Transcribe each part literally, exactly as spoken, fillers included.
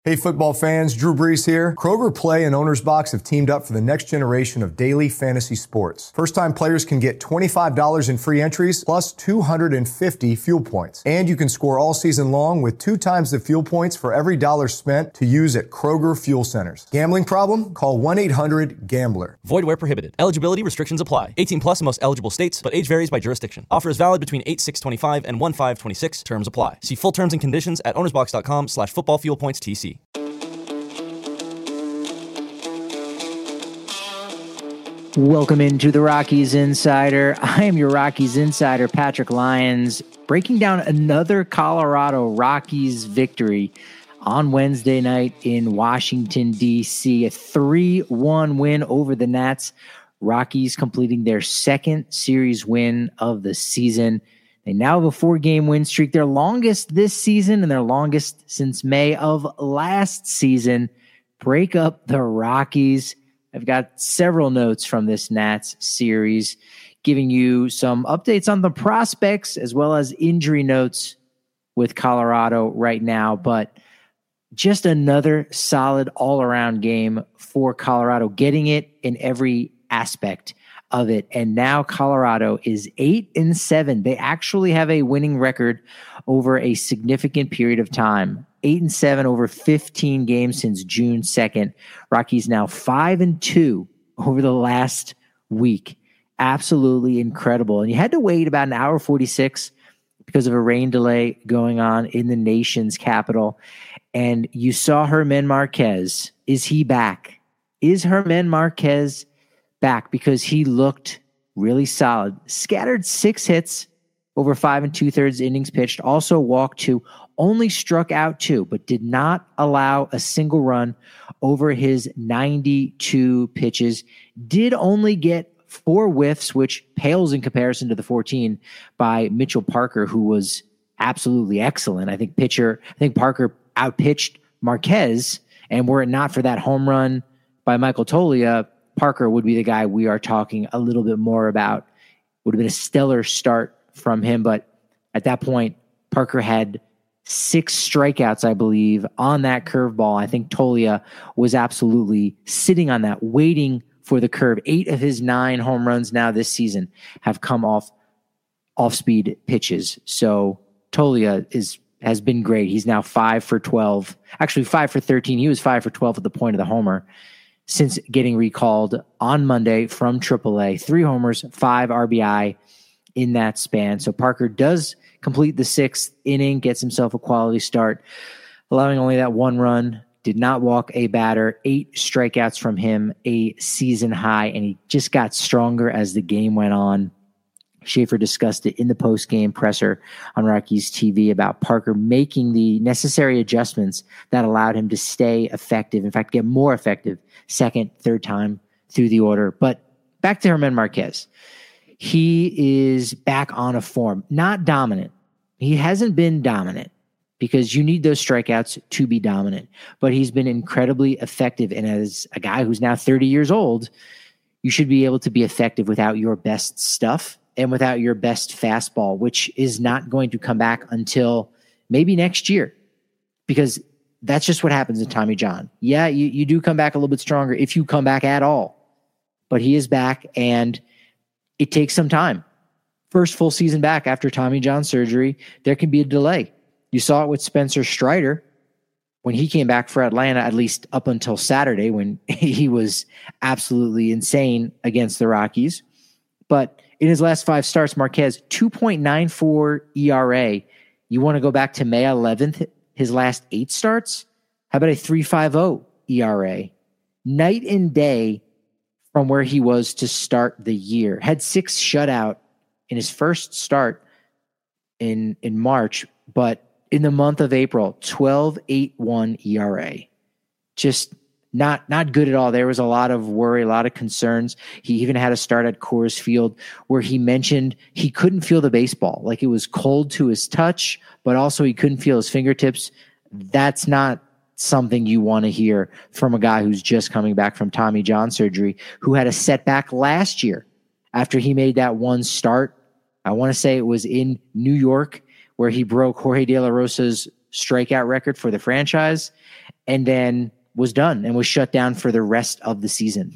Hey football fans, Drew Brees here. Kroger Play and Owner's Box have teamed up for the next generation of daily fantasy sports. First-time players can get twenty-five dollars in free entries plus two hundred fifty fuel points. And you can score all season long with two times the fuel points for every dollar spent to use at Kroger Fuel Centers. Gambling problem? Call one eight hundred gambler. Void where prohibited. Eligibility restrictions apply. eighteen plus in most eligible states, but age varies by jurisdiction. Offer is valid between eight six twenty-five and one five twenty-six. Terms apply. See full terms and conditions at ownersbox.com slash football fuel points TC. Welcome into the Rockies Insider. I am your Rockies Insider, Patrick Lyons, breaking down another Colorado Rockies victory on Wednesday night in Washington, D C A three one win over the Nats. Rockies completing their second series win of the season. They now have a four-game win streak, their longest this season and their longest since May of last season. Break up the Rockies. I've got several notes from this Nats series, giving you some updates on the prospects as well as injury notes with Colorado right now. But just another solid all-around game for Colorado, getting it in every aspect of it. And now Colorado is eight and seven. They actually have a winning record over a significant period of time. Eight and seven over fifteen games since June second. Rockies now five and two over the last week. Absolutely incredible. And you had to wait about an hour forty-six because of a rain delay going on in the nation's capital. And you saw Germán Márquez. Is he back? Is Germán Márquez back? Because he looked really solid. Scattered six hits over five and two-thirds innings pitched. Also walked two. Only struck out two, but did not allow a single run over his ninety-two pitches. Did only get four whiffs, which pales in comparison to the fourteen by Mitchell Parker, who was absolutely excellent. I think pitcher, I think Parker outpitched Márquez, and were it not for that home run by Michael Toglia, Parker would be the guy we are talking a little bit more about. Would have been a stellar start from him, but at that point, Parker had six strikeouts, I believe, on that curveball. I think Toglia was absolutely sitting on that, waiting for the curve. Eight of his nine home runs now this season have come off off-speed pitches. So Toglia is has been great. He's now five for twelve. Actually, five for thirteen. He was five for twelve at the point of the homer since getting recalled on Monday from triple A. Three homers, five R B I in that span. So Parker does complete the sixth inning, gets himself a quality start, allowing only that one run, did not walk a batter, eight strikeouts from him, a season high, and he just got stronger as the game went on. Schaefer discussed it in the post-game presser on Rockies T V about Parker making the necessary adjustments that allowed him to stay effective, in fact, get more effective second, third time through the order. But back to Germán Márquez. He is back on a form, not dominant. He hasn't been dominant because you need those strikeouts to be dominant, but he's been incredibly effective. And as a guy who's now thirty years old, you should be able to be effective without your best stuff and without your best fastball, which is not going to come back until maybe next year, because that's just what happens in Tommy John. Yeah, you, you do come back a little bit stronger if you come back at all, but he is back, and it takes some time. First full season back after Tommy John surgery, there can be a delay. You saw it with Spencer Strider when he came back for Atlanta, at least up until Saturday, when he was absolutely insane against the Rockies. But in his last five starts, Márquez, two point nine four E R A. You want to go back to May eleventh, his last eight starts? How about a three point five oh E R A? Night and day from where he was to start the year. Had six shutout in his first start in, in March, but in the month of April, twelve point eight one E R A. Just not not good at all. There was a lot of worry, a lot of concerns. He even had a start at Coors Field where he mentioned he couldn't feel the baseball. Like, it was cold to his touch, but also he couldn't feel his fingertips. That's not something you want to hear from a guy who's just coming back from Tommy John surgery, who had a setback last year after he made that one start. I want to say it was in New York, where he broke Jorge De La Rosa's strikeout record for the franchise. and then was done and was shut down for the rest of the season.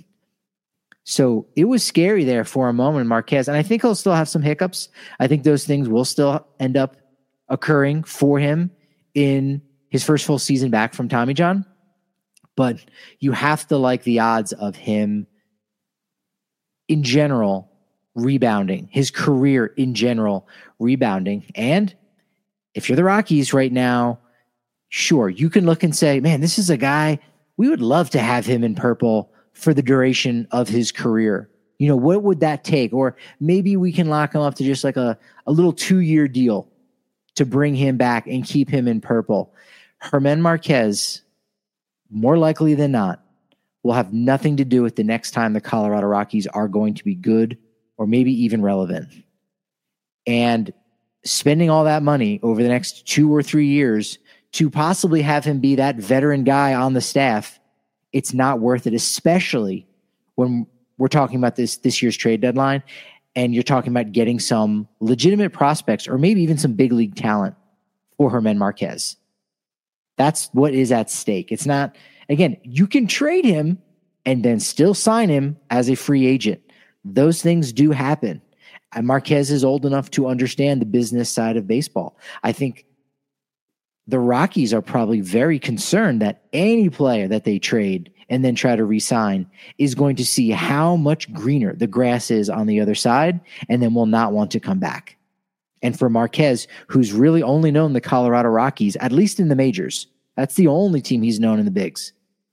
So it was scary there for a moment, Marquez. And I think he'll still have some hiccups. I think those things will still end up occurring for him in his first full season back from Tommy John. But you have to like the odds of him in general rebounding, his career in general rebounding. And if you're the Rockies right now, sure, you can look and say, man, this is a guy, we would love to have him in purple for the duration of his career. You know, what would that take? Or maybe we can lock him up to just like a, a little two-year deal to bring him back and keep him in purple. Germán Marquez, more likely than not, will have nothing to do with the next time the Colorado Rockies are going to be good or maybe even relevant. And spending all that money over the next two or three years to possibly have him be that veteran guy on the staff, it's not worth it, especially when we're talking about this this year's trade deadline and you're talking about getting some legitimate prospects or maybe even some big league talent for Germán Marquez. That's what is at stake. It's not, again, you can trade him and then still sign him as a free agent. Those things do happen. And Marquez is old enough to understand the business side of baseball. I think the Rockies are probably very concerned that any player that they trade and then try to re-sign is going to see how much greener the grass is on the other side and then will not want to come back. And for Marquez, who's really only known the Colorado Rockies, at least in the majors, that's the only team he's known in the bigs.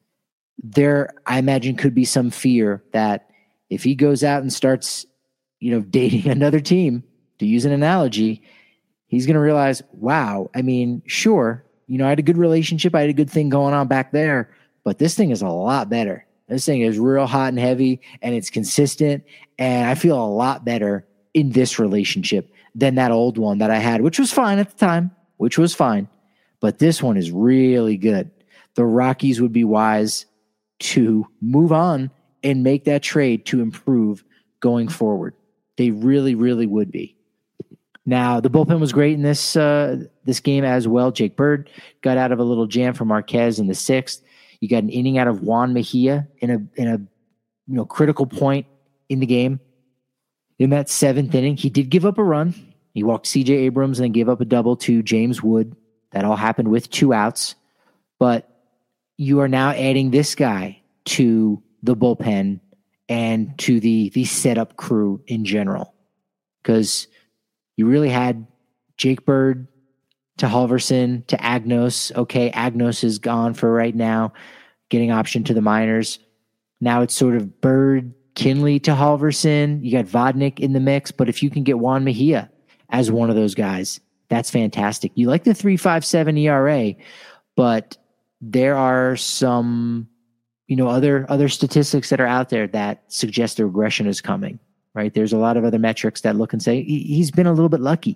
There, I imagine, could be some fear that if he goes out and starts, you know, dating another team, to use an analogy, he's going to realize, wow, I mean, sure, you know, I had a good relationship. I had a good thing going on back there, but this thing is a lot better. This thing is real hot and heavy and it's consistent. And I feel a lot better in this relationship than that old one that I had, which was fine at the time, which was fine. But this one is really good. The Rockies would be wise to move on and make that trade to improve going forward. They really, really would be. Now, the bullpen was great in this uh, this game as well. Jake Bird got out of a little jam for Marquez in the sixth. You got an inning out of Juan Mejia in a in a you know critical point in the game. In that seventh inning, he did give up a run. He walked C J Abrams and then gave up a double to James Wood. That all happened with two outs. But you are now adding this guy to the bullpen and to the the setup crew in general. Because you really had Jake Bird to Halverson to Agnos. Okay, Agnos is gone for right now, getting option to the minors. Now it's sort of Bird, Kinley to Halverson. You got Vodnik in the mix, but if you can get Juan Mejia as one of those guys, that's fantastic. You like the three point five seven E R A, but there are some, you know, other other statistics that are out there that suggest the regression is coming. Right? There's a lot of other metrics that look and say he's been a little bit lucky,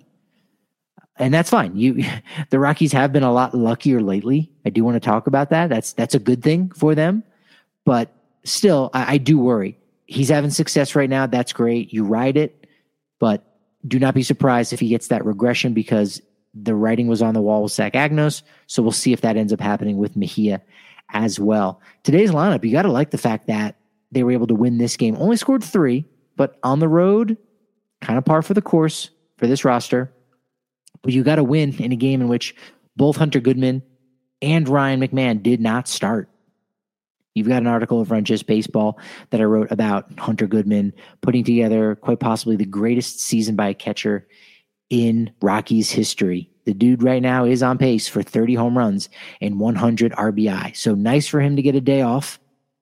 and that's fine. You, the Rockies have been a lot luckier lately. I do want to talk about that. That's that's a good thing for them, but still, I, I do worry. He's having success right now. That's great. You ride it, but do not be surprised if he gets that regression because the writing was on the wall with Zach Agnos. So we'll see if that ends up happening with Mejia as well. Today's lineup, you got to like the fact that they were able to win this game. Only scored three. But on the road, kind of par for the course for this roster. But you got to win in a game in which both Hunter Goodman and Ryan McMahon did not start. You've got an article over on Just Baseball that I wrote about Hunter Goodman putting together quite possibly the greatest season by a catcher in Rockies history. The dude right now is on pace for thirty home runs and one hundred R B I. So nice for him to get a day off.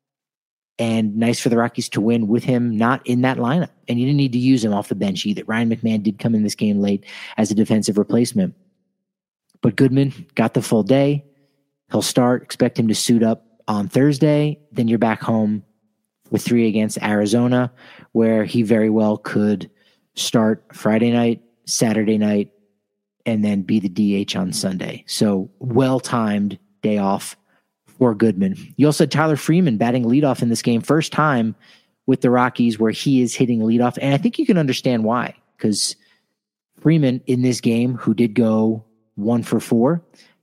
And nice for the Rockies to win with him not in that lineup. And you didn't need to use him off the bench either. Ryan McMahon did come in this game late as a defensive replacement. But Goodman got the full day. He'll start. Expect him to suit up on Thursday. Then you're back home with three against Arizona, where he very well could start Friday night, Saturday night, and then be the D H on Sunday. So well-timed day off for Goodman. You also had Tyler Freeman batting leadoff in this game. First time with the Rockies where he is hitting leadoff. And I think you can understand why. Because Freeman in this game, who did go one for four,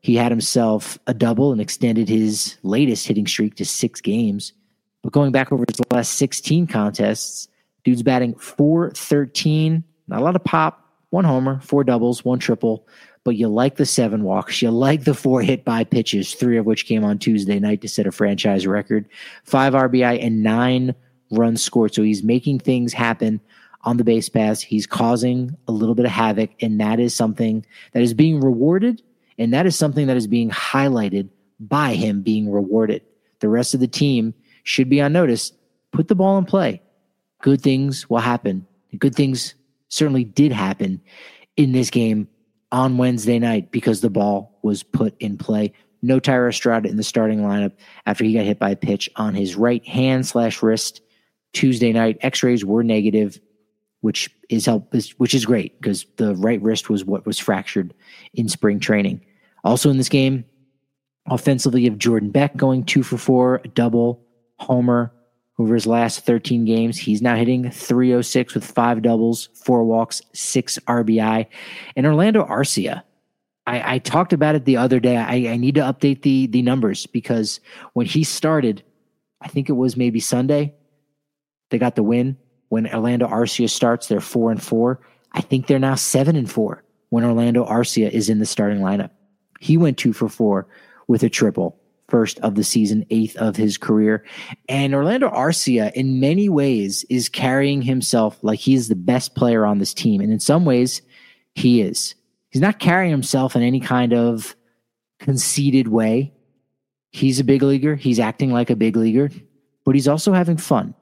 He had himself a double and extended his latest hitting streak to six games. But going back over his last sixteen contests, dude's batting four thirteen, not a lot of pop, one homer, four doubles, one triple. But you like the seven walks. You like the four hit by pitches, three of which came on Tuesday night to set a franchise record. Five R B I and nine runs scored. So he's making things happen on the base paths. He's causing a little bit of havoc, and that is something that is being rewarded, and that is something that is being highlighted by him being rewarded. The rest of the team should be on notice. Put the ball in play. Good things will happen. Good things certainly did happen in this game on Wednesday night because the ball was put in play. No Thairo Estrada in the starting lineup after he got hit by a pitch on his right hand slash wrist Tuesday night. X-rays were negative, which is help, which is great because the right wrist was what was fractured in spring training. Also in this game, offensively, you have Jordan Beck going two for four, a double, homer over his last thirteen games. He's now hitting three oh six with five doubles, four walks, six R B I. And Orlando Arcia, I, I talked about it the other day. I, I need to update the, the numbers because when he started, I think it was maybe Sunday, they got the win. When Orlando Arcia starts, they're four and four. I think they're now seven and four when Orlando Arcia is in the starting lineup. He went two for four with a triple. First of the season, eighth of his career. And Orlando Arcia, in many ways, is carrying himself like he's the best player on this team. And in some ways, he is. He's not carrying himself in any kind of conceited way. He's a big leaguer. He's acting like a big leaguer. But he's also having fun.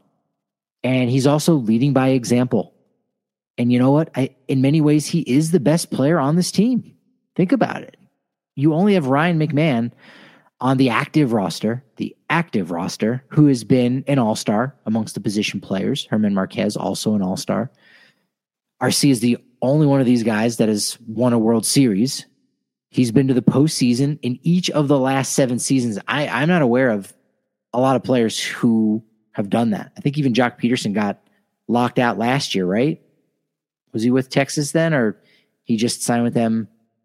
And he's also leading by example. And you know what? I, in many ways, he is the best player on this team. Think about it. You only have Ryan McMahon on the active roster, the active roster, who has been an all-star amongst the position players. Herman Marquez, also an all-star. Arcia is the only one of these guys that has won a World Series. He's been to the postseason in each of the last seven seasons. I, I'm not aware of a lot of players who have done that. I think even Jock Peterson got locked out last year, right? Was he with Texas then, or he just signed with them?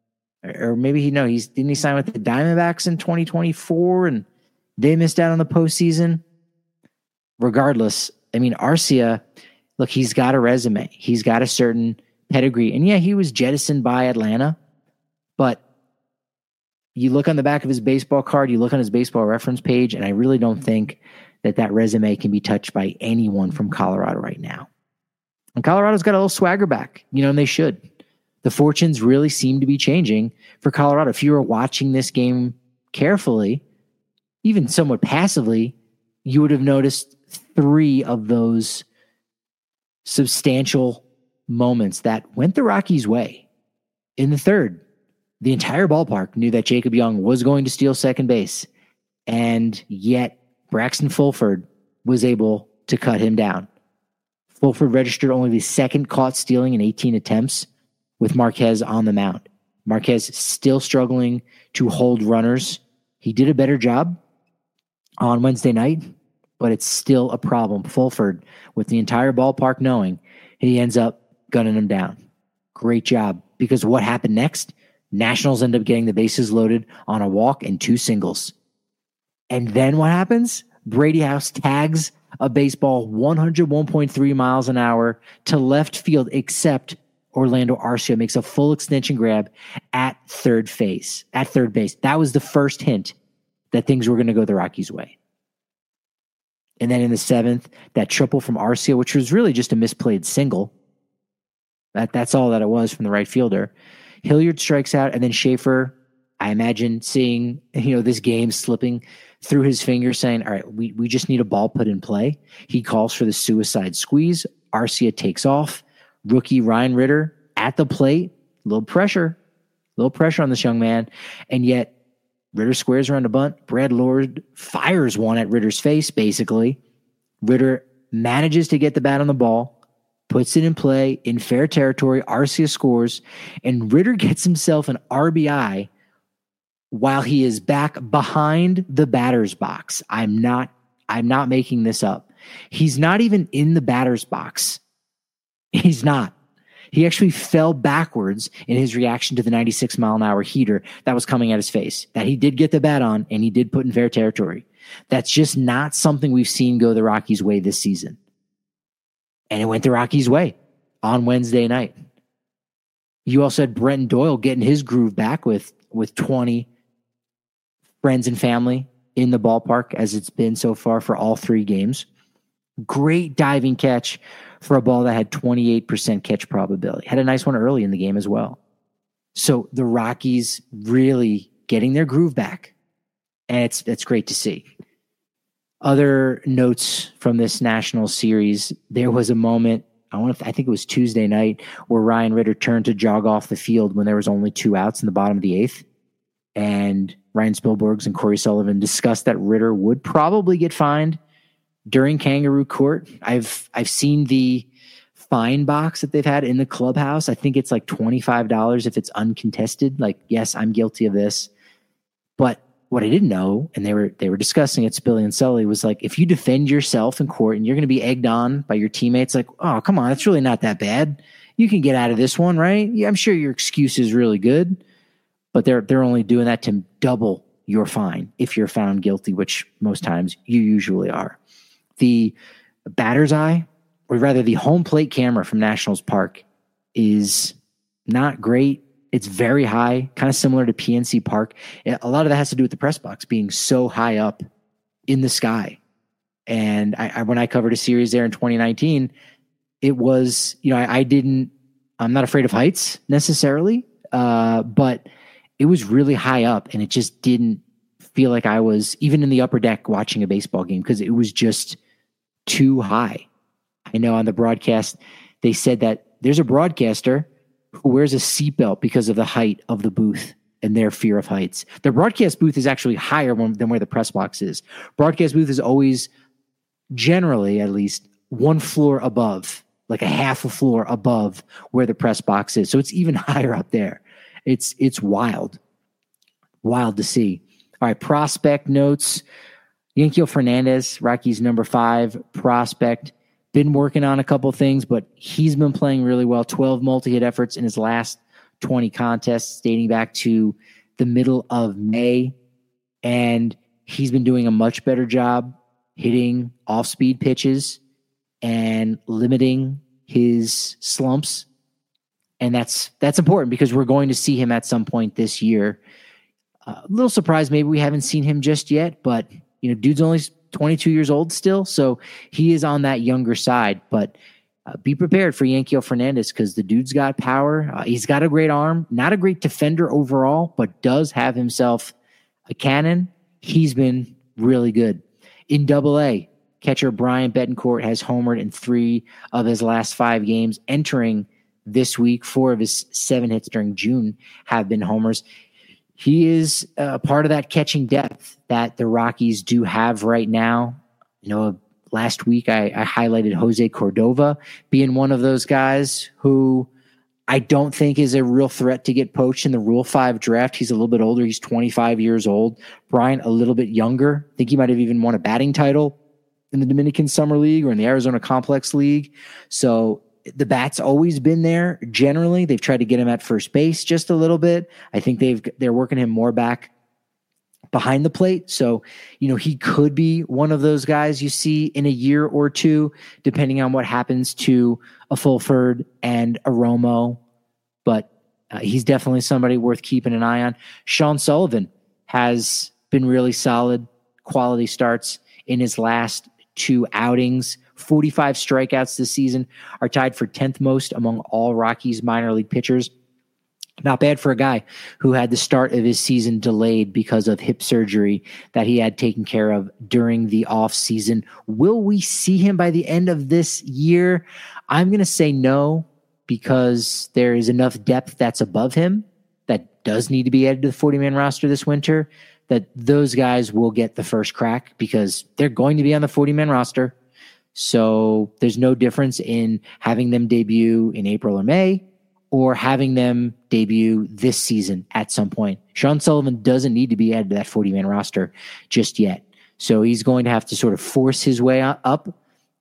Or maybe he no, he's didn't he sign with the Diamondbacks in twenty twenty-four and they missed out on the postseason? Regardless, I mean, Arcia, look, he's got a resume. He's got a certain pedigree. And yeah, he was jettisoned by Atlanta, but you look on the back of his baseball card, you look on his baseball reference page, and I really don't think that that resume can be touched by anyone from Colorado right now. And Colorado's got a little swagger back, you know, and they should. The fortunes really seem to be changing for Colorado. If you were watching this game carefully, even somewhat passively, you would have noticed three of those substantial moments that went the Rockies' way. In the third, the entire ballpark knew that Jacob Young was going to steal second base, and yet Braxton Fulford was able to cut him down. Fulford registered only the second caught stealing in eighteen attempts, with Marquez on the mound. Marquez still struggling to hold runners. He did a better job on Wednesday night, but it's still a problem. Fulford, with the entire ballpark knowing, he ends up gunning him down. Great job, because what happened next? Nationals end up getting the bases loaded on a walk and two singles. And then what happens? Brady House tags a baseball one oh one point three miles an hour to left field, except Orlando Arcia makes a full extension grab at third base. At third base, that was the first hint that things were going to go the Rockies' way. And then in the seventh, that triple from Arcia, which was really just a misplayed single. That that's all that it was from the right fielder. Hilliard strikes out, and then Schaefer, I imagine, seeing you know this game slipping through his fingers, saying, "All right, we we just need a ball put in play." He calls for the suicide squeeze. Arcia takes off. Rookie Ryan Ritter at the plate, a little pressure, a little pressure on this young man. And yet Ritter squares around a bunt. Brad Lord fires one at Ritter's face, basically. Ritter manages to get the bat on the ball, puts it in play in fair territory. Arcia scores, and Ritter gets himself an R B I while he is back behind the batter's box. I'm not, I'm not making this up. He's not even in the batter's box. He's not. He actually fell backwards in his reaction to the ninety-six mile an hour heater that was coming at his face, that he did get the bat on and he did put in fair territory. That's just not something we've seen go the Rockies' way this season. And it went the Rockies' way on Wednesday night. You also had Brenton Doyle getting his groove back with, with twenty friends and family in the ballpark, as it's been so far for all three games. Great diving catch for a ball that had twenty-eight percent catch probability. Had a nice one early in the game as well. So the Rockies really getting their groove back. And it's, it's great to see. Other notes from this national series, there was a moment, I want to, I think it was Tuesday night, where Ryan Ritter turned to jog off the field when there was only two outs in the bottom of the eighth. And Ryan Spielbergs and Corey Sullivan discussed that Ritter would probably get fined during Kangaroo Court. I've I've seen the fine box that they've had in the clubhouse. I think it's like twenty-five dollars if it's uncontested. Like, yes, I'm guilty of this. But what I didn't know, and they were they were discussing it, Spilly and Sully, was like, if you defend yourself in court and you're going to be egged on by your teammates, like, oh, come on, it's really not that bad. You can get out of this one, right? Yeah, I'm sure your excuse is really good. But they're they're only doing that to double your fine if you're found guilty, which most times you usually are. The batter's eye, or rather the home plate camera from Nationals Park, is not great. It's very high, kind of similar to P N C Park. A lot of that has to do with the press box being so high up in the sky. And I, I when I covered a series there in twenty nineteen, it was, you know, I, I didn't, I'm not afraid of heights necessarily, uh, but it was really high up and it just didn't feel like I was even in the upper deck watching a baseball game because it was just too high. I know on the broadcast, they said that there's a broadcaster who wears a seatbelt because of the height of the booth and their fear of heights. The broadcast booth is actually higher than where the press box is. Broadcast booth is always, generally at least, one floor above, like a half a floor above where the press box is. So it's even higher up there. It's it's wild. Wild to see. All right, prospect notes. Yankiel Fernandez, Rockies number five prospect. Been working on a couple things, but he's been playing really well. twelve multi-hit efforts in his last twenty contests dating back to the middle of May. And he's been doing a much better job hitting off-speed pitches and limiting his slumps. And that's that's important because we're going to see him at some point this year. Uh, a little surprised maybe we haven't seen him just yet, but you know, dude's only twenty-two years old still, so he is on that younger side. But uh, be prepared for Yankiel Fernandez because the dude's got power. Uh, he's got a great arm, not a great defender overall, but does have himself a cannon. He's been really good. In Double A, catcher Brian Betancourt has homered in three of his last five games. Entering this week, four of his seven hits during June have been homers. He is a part of that catching depth that the Rockies do have right now. You know, last week I, I highlighted Jose Cordova being one of those guys who I don't think is a real threat to get poached in the Rule five draft. He's a little bit older. He's twenty-five years old. Brian, a little bit younger. I think he might have even won a batting title in the Dominican Summer League or in the Arizona Complex League. So the bat's always been there. Generally, they've tried to get him at first base just a little bit. I think they've they're working him more back behind the plate. So, you know, he could be one of those guys you see in a year or two, depending on what happens to a Fulford and a Romo. But uh, he's definitely somebody worth keeping an eye on. Sean Sullivan has been really solid, quality starts in his last two outings. forty-five strikeouts this season, are tied for tenth most among all Rockies minor league pitchers. Not bad for a guy who had the start of his season delayed because of hip surgery that he had taken care of during the off season. Will we see him by the end of this year? I'm going to say no, because there is enough depth that's above him that does need to be added to the forty-man roster this winter, that those guys will get the first crack because they're going to be on the forty-man roster. So there's no difference in having them debut in April or May or having them debut this season at some point. Sean Sullivan doesn't need to be added to that forty-man roster just yet. So he's going to have to sort of force his way up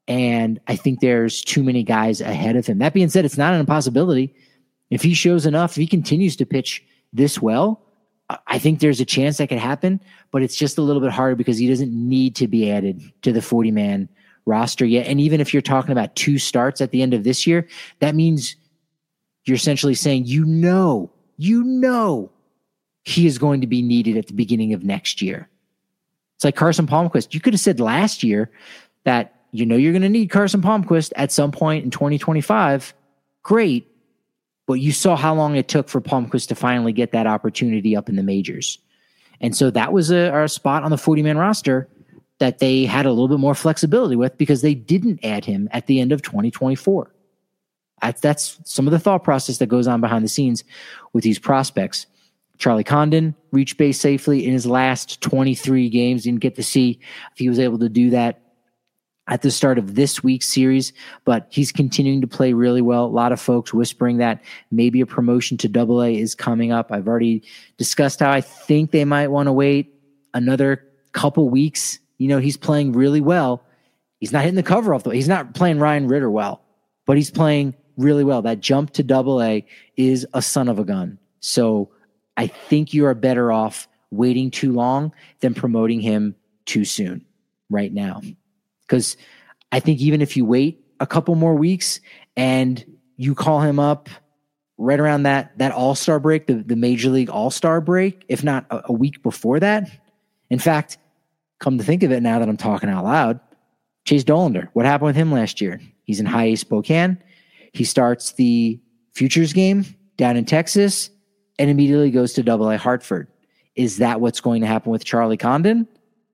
And I think there's too many guys ahead of him. That being said, it's not an impossibility. If he shows enough, if he continues to pitch this well, I think there's a chance that could happen, but it's just a little bit harder because he doesn't need to be added to the forty-man roster yet. And even if you're talking about two starts at the end of this year, that means you're essentially saying, you know, you know he is going to be needed at the beginning of next year. It's like Carson Palmquist. You could have said last year that you know you're going to need Carson Palmquist at some point in twenty twenty-five. Great. But you saw how long it took for Palmquist to finally get that opportunity up in the majors. And so that was a, a spot on the forty-man roster that they had a little bit more flexibility with because they didn't add him at the end of twenty twenty-four. That's, that's some of the thought process that goes on behind the scenes with these prospects. Charlie Condon reached base safely in his last twenty-three games. Didn't get to see if he was able to do that at the start of this week's series, but he's continuing to play really well. A lot of folks whispering that maybe a promotion to Double A is coming up. I've already discussed how I think they might want to wait another couple weeks. You know, he's playing really well. He's not hitting the cover off the way. He's not playing Ryan Ritter well, but he's playing really well. That jump to Double A is a son of a gun. So I think you are better off waiting too long than promoting him too soon right now. Because I think even if you wait a couple more weeks and you call him up right around that that All-Star break, the, the Major League All-Star break, if not a, a week before that. In fact, come to think of it now that I'm talking out loud, Chase Dollander, what happened with him last year? He's in High A Spokane. He starts the Futures game down in Texas and immediately goes to Double A Hartford. Is that what's going to happen with Charlie Condon?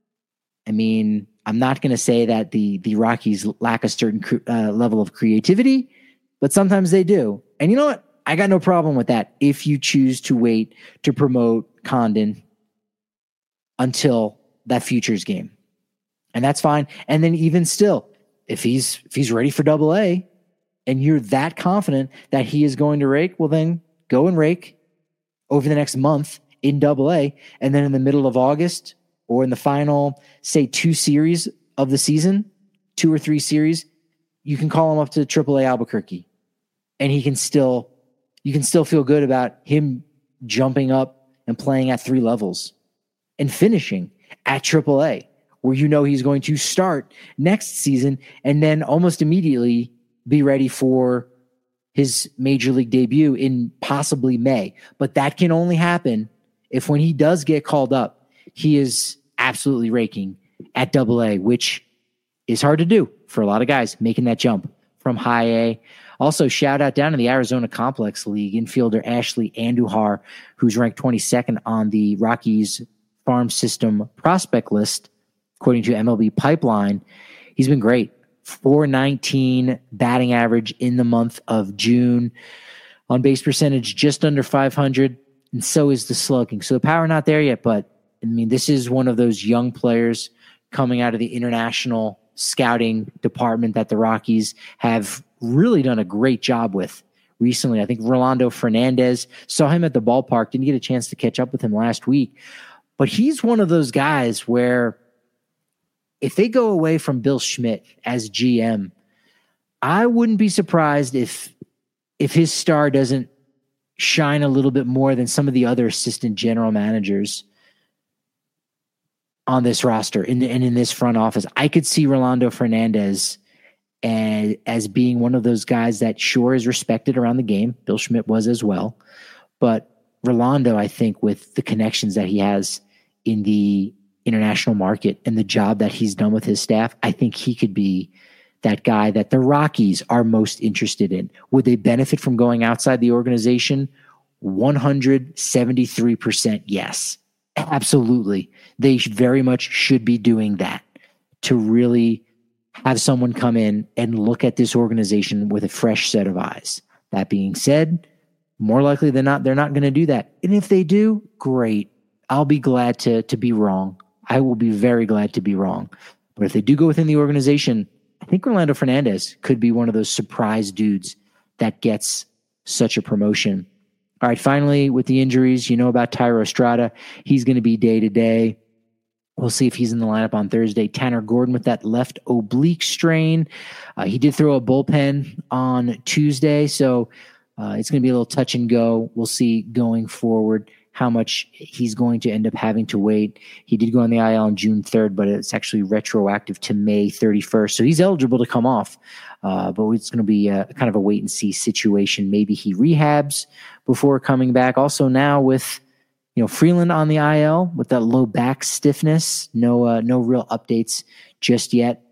I mean, I'm not going to say that the the Rockies lack a certain uh, level of creativity, but sometimes they do. And you know what? I got no problem with that if you choose to wait to promote Condon until that Futures game. And that's fine. And then even still, if he's if he's ready for Double A and you're that confident that he is going to rake, well then go and rake over the next month in Double A, and then in the middle of August or in the final, say, two series of the season, two or three series, you can call him up to Triple A Albuquerque, and he can still, you can still feel good about him jumping up and playing at three levels and finishing at Triple A, where you know he's going to start next season and then almost immediately be ready for his major league debut in possibly May. But that can only happen if when he does get called up, he is absolutely raking at Double A, which is hard to do for a lot of guys making that jump from High A. Also, shout out down in the Arizona Complex League, infielder Ashley Andujar, who's ranked twenty-second on the Rockies farm system prospect list, according to M L B Pipeline. He's been great. four nineteen batting average in the month of June. On base percentage, just under five hundred, and so is the slugging. So the power not there yet, but I mean, this is one of those young players coming out of the international scouting department that the Rockies have really done a great job with recently. I think Rolando Fernandez, saw him at the ballpark, didn't get a chance to catch up with him last week, but he's one of those guys where if they go away from Bill Schmidt as G M, I wouldn't be surprised if if his star doesn't shine a little bit more than some of the other assistant general managers on this roster and in, in this front office. I could see Rolando Fernandez as, as being one of those guys that sure is respected around the game. Bill Schmidt was as well. But Rolando, I think, with the connections that he has in the international market and the job that he's done with his staff, I think he could be that guy that the Rockies are most interested in. Would they benefit from going outside the organization? one hundred seventy-three percent yes. Absolutely. They very much should be doing that to really have someone come in and look at this organization with a fresh set of eyes. That being said, more likely than not, they're not going to do that. And if they do, great. I'll be glad to, to be wrong. I will be very glad to be wrong. But if they do go within the organization, I think Rolando Fernandez could be one of those surprise dudes that gets such a promotion. All right, finally, with the injuries, you know about Thairo Estrada. He's going to be day-to-day We'll see if he's in the lineup on Thursday. Tanner Gordon with that left oblique strain. Uh, he did throw a bullpen on Tuesday, so uh, it's going to be a little touch and go. We'll see going forward how much he's going to end up having to wait. He did go on the I L on June third, but it's actually retroactive to May thirty-first, so he's eligible to come off. Uh, but it's going to be a, kind of a wait-and-see situation. Maybe he rehabs before coming back. Also now with you know Freeland on the I L with that low back stiffness, no uh, no real updates just yet.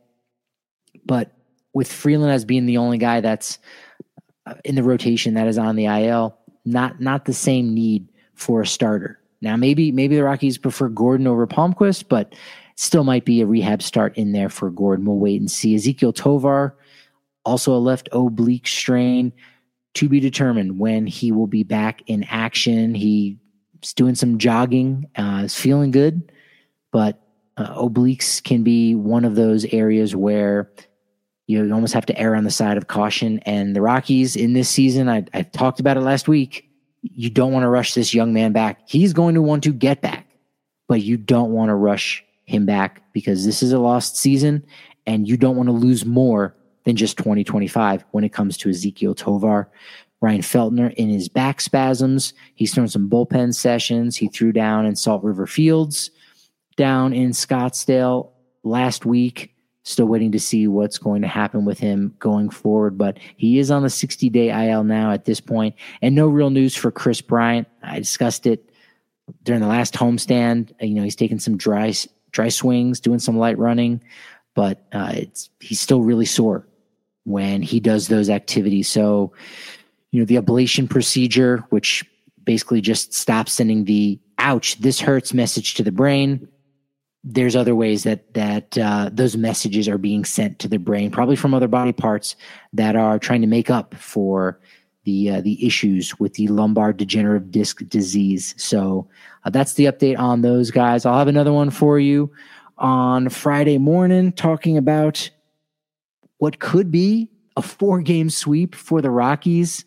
But with Freeland as being the only guy that's in the rotation that is on the I L, not not the same need for a starter. Now, maybe maybe the Rockies prefer Gordon over Palmquist, but still might be a rehab start in there for Gordon. We'll wait and see. Ezequiel Tovar, also a left oblique strain, to be determined when he will be back in action. He's doing some jogging, uh, is feeling good, but uh, obliques can be one of those areas where you almost have to err on the side of caution. And the Rockies in this season, I, I talked about it last week, you don't want to rush this young man back. He's going to want to get back, but you don't want to rush him back because this is a lost season and you don't want to lose more than just twenty twenty-five when it comes to Ezequiel Tovar. Ryan Feltner in his back spasms. He's thrown some bullpen sessions. He threw down in Salt River Fields down in Scottsdale last week. Still waiting to see what's going to happen with him going forward, but he is on the sixty-day I L now at this point, and no real news for Chris Bryant. I discussed it during the last homestand. You know, he's taking some dry dry swings, doing some light running, but uh, it's he's still really sore when he does those activities. So, you know, the ablation procedure, which basically just stops sending the "ouch, this hurts" message to the brain. There's other ways that that uh, those messages are being sent to the brain, probably from other body parts that are trying to make up for the uh, the issues with the lumbar degenerative disc disease. So uh, that's the update on those guys. I'll have another one for you on Friday morning talking about what could be a four-game sweep for the Rockies.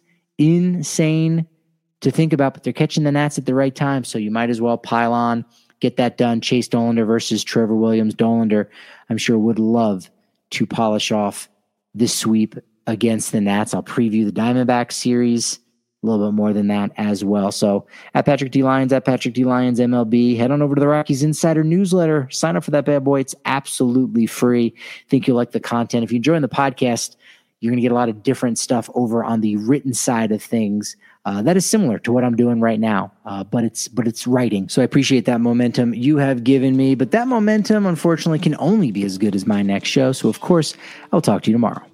Insane to think about, but they're catching the Nats at the right time, so you might as well pile on. Get that done. Chase Dollander versus Trevor Williams. Dollander, I'm sure, would love to polish off this sweep against the Nats. I'll preview the Diamondback series, a little bit more than that as well. So at Patrick D. Lyons, at Patrick D. Lyons M L B, head on over to the Rockies Insider newsletter. Sign up for that bad boy. It's absolutely free. Think you'll like the content. If you're enjoying the podcast, you're going to get a lot of different stuff over on the written side of things. Uh, that is similar to what I'm doing right now, uh, but it's but it's writing. So I appreciate that momentum you have given me. But that momentum, unfortunately, can only be as good as my next show. So, of course, I'll talk to you tomorrow.